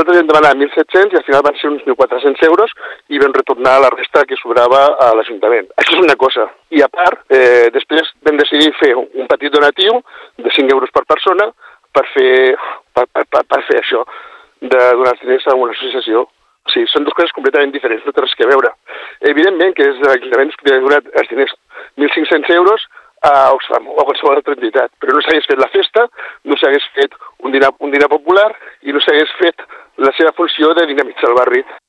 Nosaltres hem demanat 1.700 i al final van ser uns 1.400 euros i vam retornar la resta que sobrava a l'Ajuntament. Això és una cosa. I a part, després vam decidir fer un petit donatiu de 5 euros per persona per fer això, de donar els diners a una associació. O sigui, són dues coses completament diferents, no té res que veure. Evidentment que l'Ajuntament ha donat els diners 1.500 euros a Oxfam o a qualsevol altra entitat, però no s'hagués fet la festa, no s'hagués fet un dinar popular i no s'hagués fet la seva funció de dinamitzar el barri.